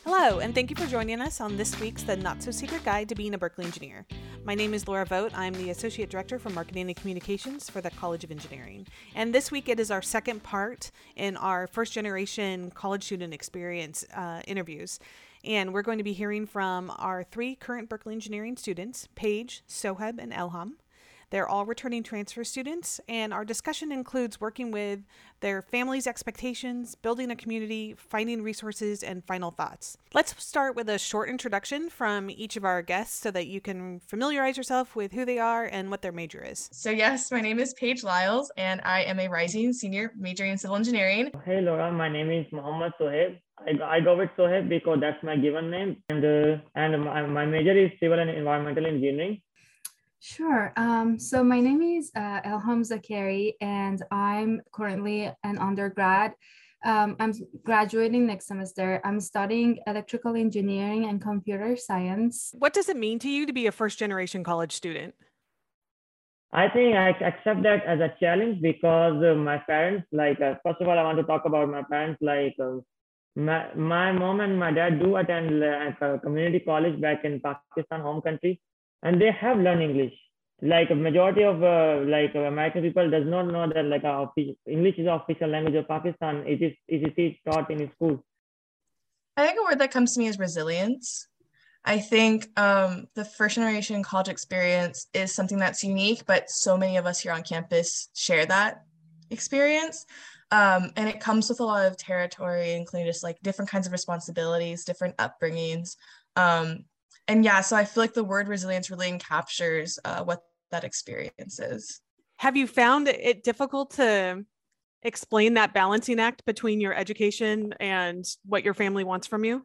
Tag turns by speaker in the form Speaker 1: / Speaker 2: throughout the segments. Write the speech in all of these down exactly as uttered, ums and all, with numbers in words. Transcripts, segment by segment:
Speaker 1: Hello, and thank you for joining us on this week's The Not So Secret Guide to Being a Berkeley Engineer. My name is Laura Vogt. I'm the Associate Director for Marketing and Communications for the College of Engineering. And this week it is our second part in our first generation college student experience uh, interviews. And we're going to be hearing from our three current Berkeley Engineering students, Paige, Soheb, and Elham. They're all returning transfer students, and our discussion includes working with their families' expectations, building a community, finding resources, and final thoughts. Let's start with a short introduction from each of our guests so that you can familiarize yourself with who they are and what their major is.
Speaker 2: So yes, my name is Paige Lyles, and I am a rising senior majoring in civil engineering.
Speaker 3: Hey Laura, my name is Mohammad Soheb. I, I go with Soheb because that's my given name, and uh, and my, my major is civil and environmental engineering.
Speaker 4: Sure. Um, so my name is uh, Elham Zakari, and I'm currently an undergrad. Um, I'm graduating next semester. I'm studying electrical engineering and computer science.
Speaker 1: What does it mean to you to be a first generation college student?
Speaker 3: I think I accept that as a challenge because uh, my parents, like, uh, first of all, I want to talk about my parents. Like, uh, my, my mom and my dad do attend uh, a community college back in Pakistan, home country. And they have learned English. Like a majority of uh, like uh, American people does not know that like uh, English is the official language of Pakistan. It is it is taught in school.
Speaker 2: I think a word that comes to me is resilience. I think um, the first generation college experience is something that's unique, but so many of us here on campus share that experience. Um, and it comes with a lot of territory, including just like different kinds of responsibilities, different upbringings. Um, And yeah, so I feel like the word resilience really encaptures uh, what that experience is.
Speaker 1: Have you found it difficult to explain that balancing act between your education and what your family wants from you?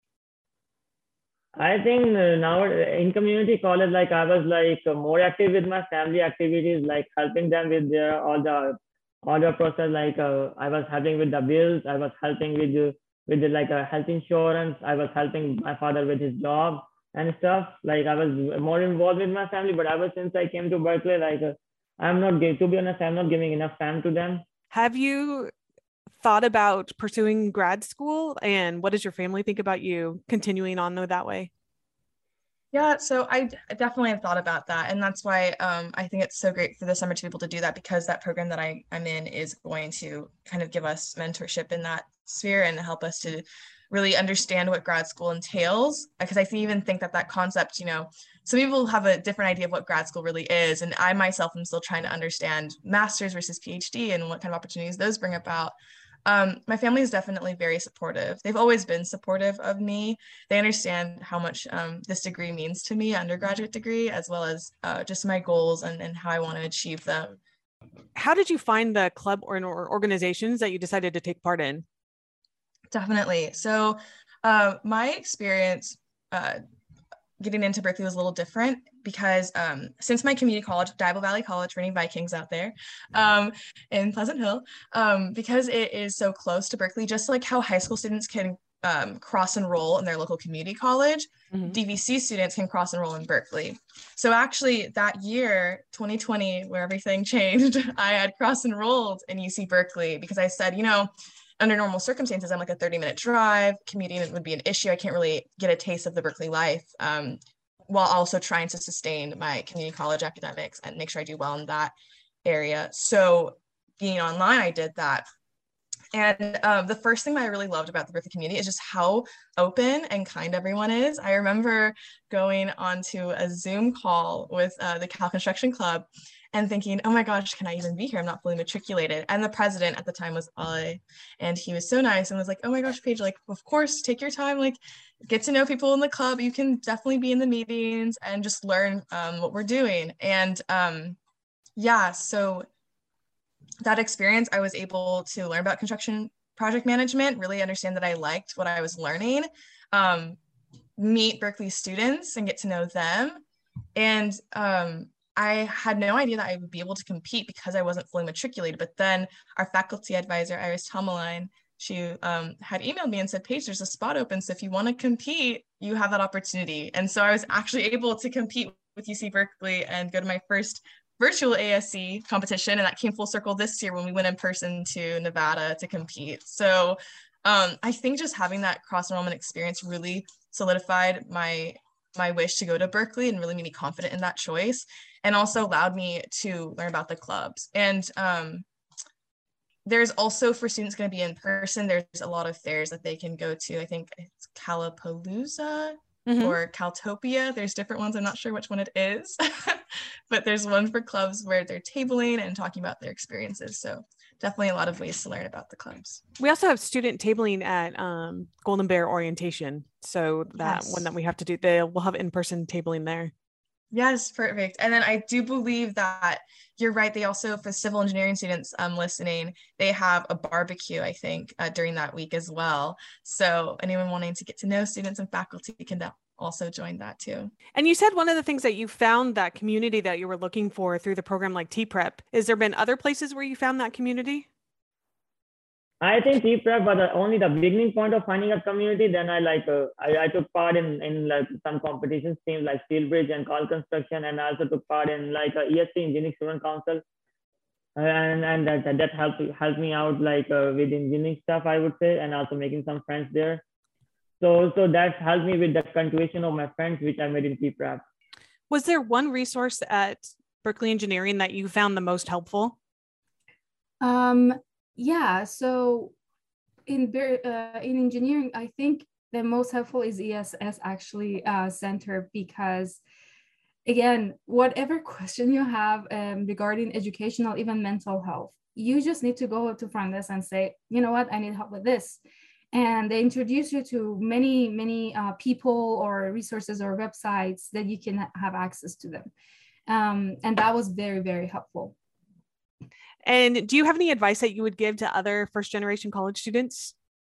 Speaker 3: I think now in community college, like I was like more active with my family activities, like helping them with their all the all the process. Like uh, I was helping with the bills, I was helping with the, with the, like a health insurance, I was helping my father with his job and stuff. Like I was more involved with my family, but ever since I came to Berkeley, like uh, I'm not giving, to be honest, I'm not giving enough time to them.
Speaker 1: Have you thought about pursuing grad school, and what does your family think about you continuing on that way?
Speaker 2: Yeah, so I definitely have thought about that. And that's why um, I think it's so great for the summer to be able to do that, because that program that I, I'm in is going to kind of give us mentorship in that sphere and help us to really understand what grad school entails. Because I even think that that concept, you know, some people have a different idea of what grad school really is. And I myself am still trying to understand master's versus PhD and what kind of opportunities those bring about. Um, my family is definitely very supportive. They've always been supportive of me. They understand how much um, this degree means to me, undergraduate degree, as well as uh, just my goals and, and how I want to achieve them.
Speaker 1: How did you find the club or, or organizations that you decided to take part in?
Speaker 2: Definitely. So uh, my experience uh, getting into Berkeley was a little different because um, since my community college, Diablo Valley College, Reigning Vikings out there um, in Pleasant Hill, um, because it is so close to Berkeley, just like how high school students can um, cross enroll in their local community college, mm-hmm. D V C students can cross enroll in Berkeley. So actually that year, twenty twenty, where everything changed, I had cross enrolled in U C Berkeley because I said, you know, under normal circumstances, I'm like a thirty minute drive, commuting would be an issue. I can't really get a taste of the Berkeley life um, while also trying to sustain my community college academics and make sure I do well in that area. So being online, I did that. And um, the first thing that I really loved about the Berkeley community is just how open and kind everyone is. I remember going onto a Zoom call with uh, the Cal Construction Club and thinking, oh my gosh, can I even be here? I'm not fully matriculated. And the president at the time was Ali, and he was so nice and was like, oh my gosh, Paige, like, of course, take your time, like, get to know people in the club. You can definitely be in the meetings and just learn um, what we're doing. And um, yeah, so that experience, I was able to learn about construction project management, really understand that I liked what I was learning, um, meet Berkeley students and get to know them. And um, I had no idea that I would be able to compete because I wasn't fully matriculated. But then our faculty advisor, Iris Tomaline, she um, had emailed me and said, Paige, there's a spot open. So if you want to compete, you have that opportunity. And so I was actually able to compete with U C Berkeley and go to my first virtual A S C competition. And that came full circle this year when we went in person to Nevada to compete. So um, I think just having that cross-enrollment experience really solidified my my wish to go to Berkeley and really made me confident in that choice, and also allowed me to learn about the clubs. And um, there's also, for students going to be in person, there's a lot of fairs that they can go to. I think it's Calapalooza mm-hmm. or Caltopia. There's different ones. I'm not sure which one it is, but there's one for clubs where they're tabling and talking about their experiences. So definitely a lot of ways to learn about the clubs.
Speaker 1: We also have student tabling at um, Golden Bear orientation. So that
Speaker 2: yes.
Speaker 1: one that we have to do, they will have in-person tabling there.
Speaker 2: Yes, perfect. And then I do believe that you're right. They also, for civil engineering students um, listening, they have a barbecue, I think, uh, during that week as well. So anyone wanting to get to know students and faculty can also join that too.
Speaker 1: And you said one of the things that you found that community that you were looking for through the program like T-Prep. Is there been other places where you found that community?
Speaker 3: I think T-Prep was the, only the beginning point of finding a community. Then I like uh, I, I took part in in like some competitions teams like Steel Bridge and Call Construction, and I also took part in like a E S C Engineering Student Council, and and that that helped helped me out like uh, with engineering stuff, I would say, and also making some friends there. So so that helped me with the continuation of my friends which I made in T-Prep.
Speaker 1: Was there one resource at Berkeley Engineering that you found the most helpful?
Speaker 4: Um. Yeah, so in uh, in engineering, I think the most helpful is E S S actually uh, center, because again, whatever question you have um, regarding educational, even mental health, you just need to go to front desk and say, you know what, I need help with this. And they introduce you to many, many uh, people or resources or websites that you can have access to them. Um, and that was very, very helpful.
Speaker 1: And do you have any advice that you would give to other first generation college students?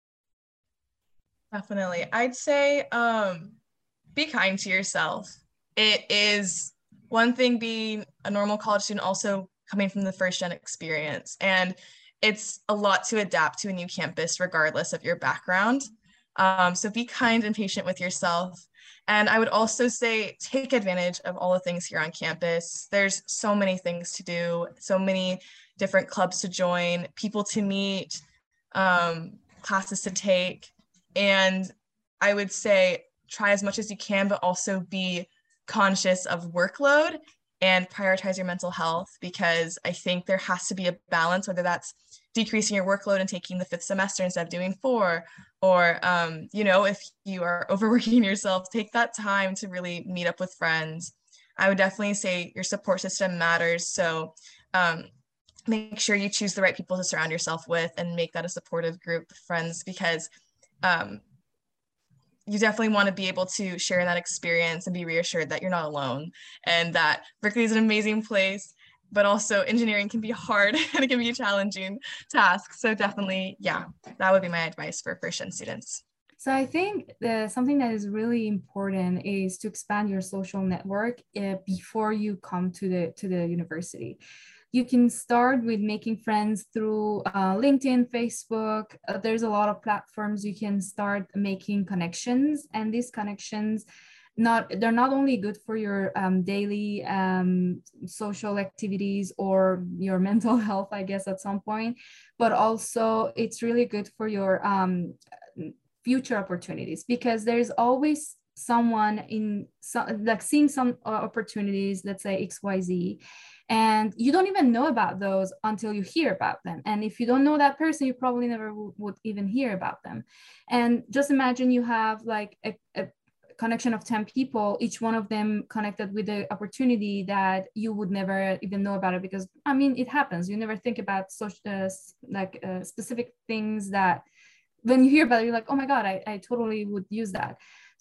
Speaker 2: Definitely. I'd say um, be kind to yourself. It is one thing being a normal college student, also coming from the first gen experience. And it's a lot to adapt to a new campus, regardless of your background. Um, so be kind and patient with yourself. And I would also say, take advantage of all the things here on campus. There's so many things to do, so many different clubs to join, people to meet, um, classes to take. And I would say try as much as you can, but also be conscious of workload and prioritize your mental health, because I think there has to be a balance, whether that's decreasing your workload and taking the fifth semester instead of doing four, or, um, you know, if you are overworking yourself, take that time to really meet up with friends. I would definitely say your support system matters. So um, make sure you choose the right people to surround yourself with and make that a supportive group of friends, because um, you definitely want to be able to share that experience and be reassured that you're not alone, and that Berkeley is an amazing place, but also engineering can be hard and it can be a challenging task. So definitely, yeah, that would be my advice for first-gen students.
Speaker 4: So I think the, something that is really important is to expand your social network uh, before you come to the, to the university. You can start with making friends through uh, LinkedIn, Facebook. Uh, there's a lot of platforms you can start making connections, and these connections, not they're not only good for your um, daily um, social activities or your mental health, I guess, at some point, but also it's really good for your um, future opportunities, because there's always someone in some, like seeing some uh, opportunities, let's say X Y Z, and you don't even know about those until you hear about them. And if you don't know that person, you probably never w- would even hear about them. And just imagine you have like a, a connection of ten people, each one of them connected with the opportunity that you would never even know about it, because I mean, it happens. You never think about such uh, like uh, specific things that when you hear about it, you're like, oh my God, I, I totally would use that.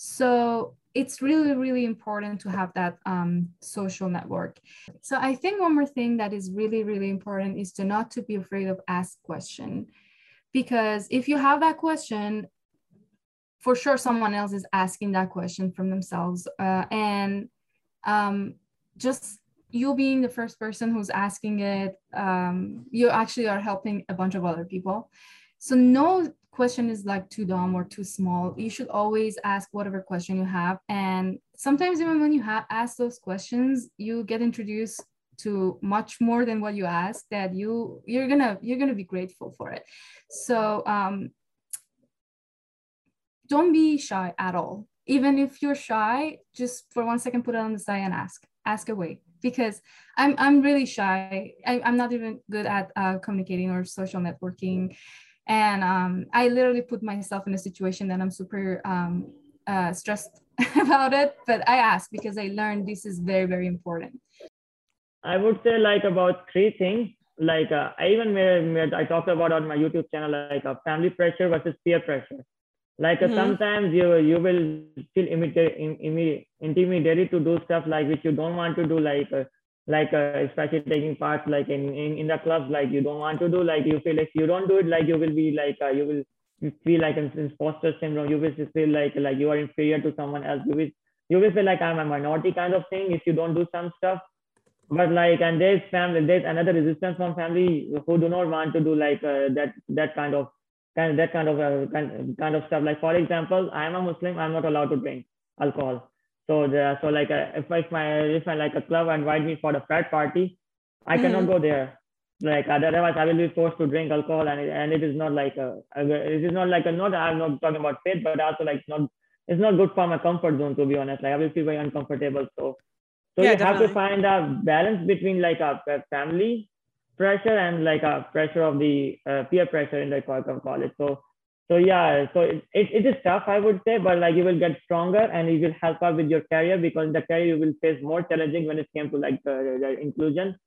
Speaker 4: So it's really, really important to have that um, social network. So I think one more thing that is really, really important is to not to be afraid of ask question, because if you have that question, for sure someone else is asking that question from themselves, uh, and um, just you being the first person who's asking it, um, you actually are helping a bunch of other people. So no question is like too dumb or too small. You should always ask whatever question you have. And sometimes even when you have ask those questions, you get introduced to much more than what you asked, that you you're gonna you're gonna be grateful for it. So um, don't be shy at all. Even if you're shy, just for one second, put it on the side and ask, ask away. Because I'm I'm really shy. I, I'm not even good at uh, communicating or social networking. And um, I literally put myself in a situation that I'm super um, uh, stressed about it. But I ask because I learned this is very, very important.
Speaker 3: I would say like about three things. Like uh, I even made, made, I talked about on my YouTube channel, like a uh, family pressure versus peer pressure. Like uh, mm-hmm. sometimes you you will feel intimidated, intimidated to do stuff like which you don't want to do, like uh, like uh, especially taking part like in, in in the clubs, like you don't want to do, like you feel if you don't do it, like you will be like uh, you will feel like an imposter syndrome. You will feel like like you are inferior to someone else. You will you will feel like I'm a minority kind of thing if you don't do some stuff. But like, and there's family, there's another resistance from family who do not want to do like uh, that that kind of kind of that kind of uh, kind, kind of stuff. Like for example, I'm a Muslim, I'm not allowed to drink alcohol. So there, so like uh, if if my if I like a club invite me for the frat party, I mm-hmm. cannot go there. Like otherwise, I will be forced to drink alcohol, and and it is not like a it is not like a not I'm not talking about faith, but also like not it's not good for my comfort zone, to be honest. Like I will feel very uncomfortable. So. So yeah, you definitely. have to find a balance between like a family pressure and like a pressure of the uh, peer pressure in the college. So, so yeah, so it, it, it is tough, I would say, but like you will get stronger and you will help out with your career, because in the career you will face more challenging when it came to like the, the inclusion.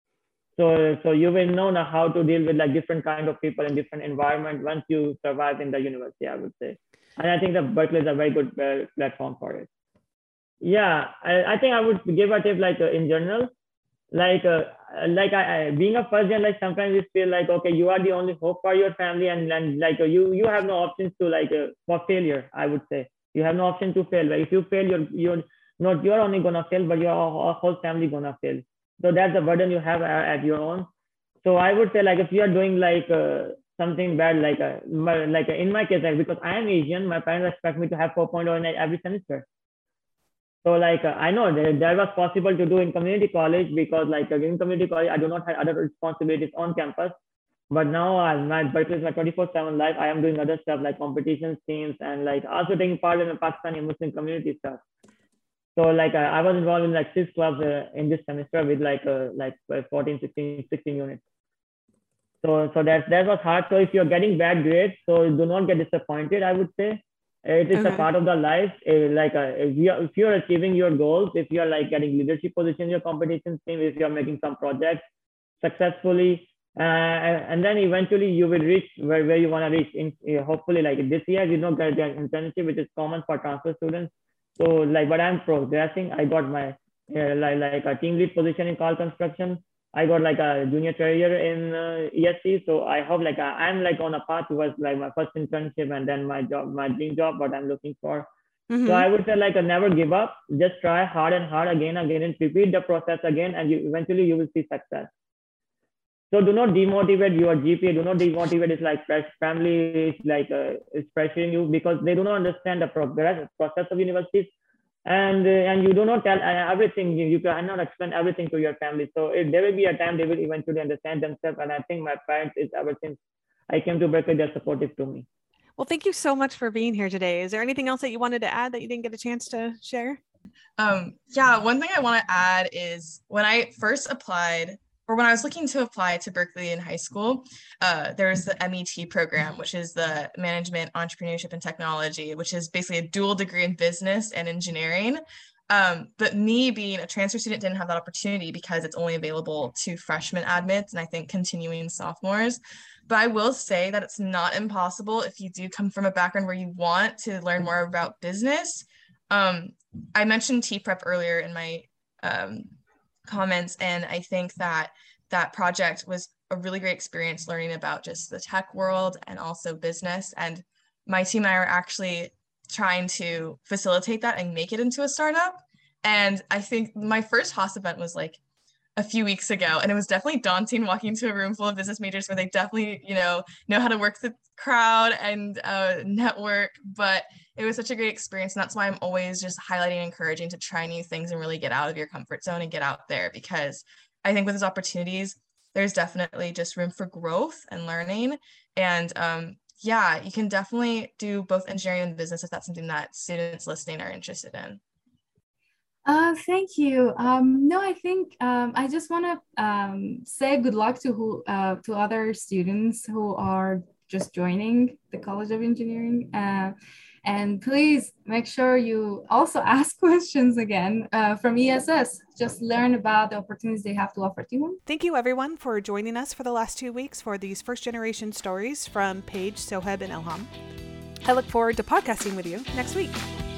Speaker 3: So, so you will know now how to deal with like different kind of people in different environment once you survive in the university, I would say. And I think that Berkeley is a very good uh, platform for it. Yeah, I, I think I would give a tip like uh, in general, like uh, like I, I being a first gen, like sometimes you feel like okay, you are the only hope for your family, and and like uh, you you have no options to like uh, for failure. I would say you have no option to fail. Like if you fail, you're you're not you're only gonna fail, but your whole family gonna fail. So that's the burden you have at your own. So I would say like if you are doing like uh, something bad, like uh, like uh, in my case, like because I am Asian, my parents expect me to have four point oh in every semester. So like uh, I know that, that was possible to do in community college, because like uh, in community college I do not have other responsibilities on campus. But now uh, my Berkeley is my twenty-four seven life. I am doing other stuff like competitions, teams, and like also taking part in the Pakistani Muslim community stuff. So like uh, I was involved in like six clubs uh, in this semester with like uh, like fourteen, sixteen, sixteen units. So so that that was hard. So if you're getting bad grades, so do not get disappointed, I would say. It is okay. a part of the life. Like uh, if you if you're achieving your goals, if you're like getting leadership position in your competition team, if you're making some projects successfully, uh, and then eventually you will reach where, where you want to reach. In uh, hopefully, like this year, you know, get an internship, which is common for transfer students. So like, but I'm progressing. I got my uh, like like a team lead position in Carl Construction. I got like a junior career in uh, E S C. So I hope like I, I'm like on a path towards like my first internship and then my job, my dream job, what I'm looking for. Mm-hmm. So I would say like a never give up, just try hard and hard again, again, and repeat the process again. And you eventually you will see success. So do not demotivate your G P A. Do not demotivate. It's like family is like uh, is pressuring you because they do not understand the progress process of universities. And uh, and you do not tell uh, everything. You, you cannot explain everything to your family. So it, there will be a time they will eventually understand themselves. And I think my parents is ever since I came to Berkeley, they're supportive to me.
Speaker 1: Well, thank you so much for being here today. Is there anything else that you wanted to add that you didn't get a chance to share?
Speaker 2: Um, yeah, one thing I want to add is when I first applied, or when I was looking to apply to Berkeley in high school, uh, there was the M E T program, which is the Management, Entrepreneurship, and Technology, which is basically a dual degree in business and engineering. Um, but me being a transfer student didn't have that opportunity because it's only available to freshman admits and I think continuing sophomores. But I will say that it's not impossible if you do come from a background where you want to learn more about business. Um, I mentioned T Prep earlier in my um, comments, and I think that that project was a really great experience learning about just the tech world and also business. And my team and I are actually trying to facilitate that and make it into a startup. And I think my first Haas event was like a few weeks ago, and it was definitely daunting walking into a room full of business majors where they definitely, you know, know how to work the crowd and uh, network, but it was such a great experience. And that's why I'm always just highlighting and encouraging to try new things and really get out of your comfort zone and get out there, because I think with those opportunities, there's definitely just room for growth and learning. And um, yeah, you can definitely do both engineering and business if that's something that students listening are interested in.
Speaker 4: Uh, thank you. Um, no, I think um, I just want to um, say good luck to who uh, to other students who are just joining the College of Engineering. Uh, and please make sure you also ask questions again uh, from E S S. Just learn about the opportunities they have to offer to you.
Speaker 1: Thank you, everyone, for joining us for the last two weeks for these first generation stories from Paige, Soheb, and Elham. I look forward to podcasting with you next week.